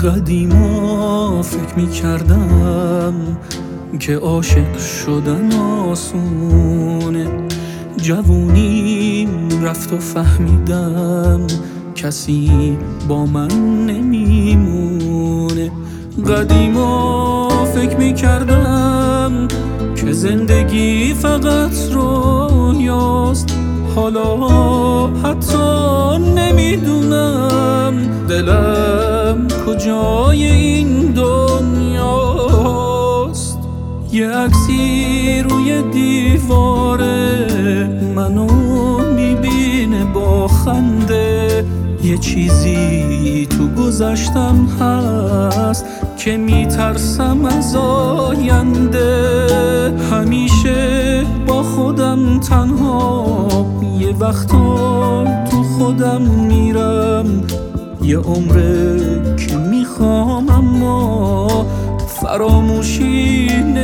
قدیما فکر می‌کردم که عاشق شدن آسونه، جوونیم رفت و فهمیدم کسی با من نمیمونه. قدیما فکر می‌کردم که زندگی فقط رویاست، حالا حتی نمیدونم دلم کجای این دنیاست. یه عکسی روی دیوار منو میبینه با خنده، یه چیزی تو گذشتم هست که میترسم از آینده. همیشه با خودم تنها، یه وقتا تو خودم میرم، یه عمره که میخوام اما فراموشی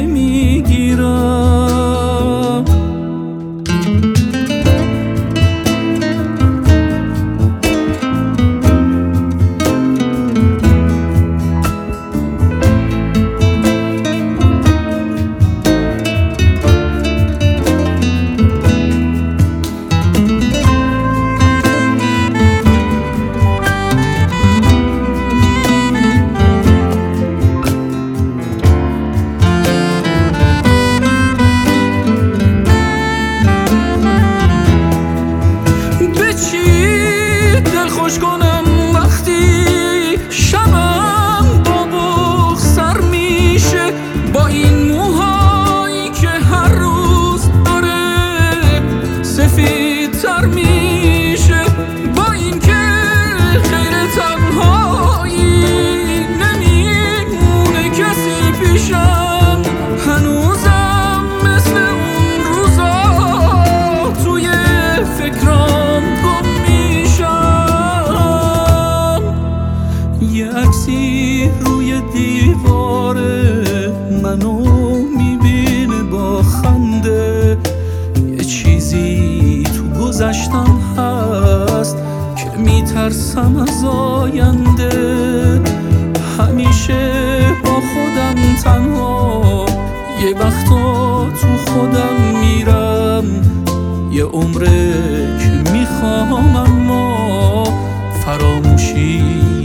نمیگیرم. خوش کنم وقتی شبم با بغض سر میشه، با این موهایی که هر روز داره سفیدتر میشه، با این که خیر تنهایی نمیمونه کسی پیشم. هنوزم مثل اون روزا توی فکرام گم میشم. یه عکسی روی دیوار منو میبینه با خنده، یه چیزی تو گذشتم هست که میترسم از آینده. همیشه با خودم تنها، یه وقتا تو خودم میرم، یه عمره که میخوام اما فراموشی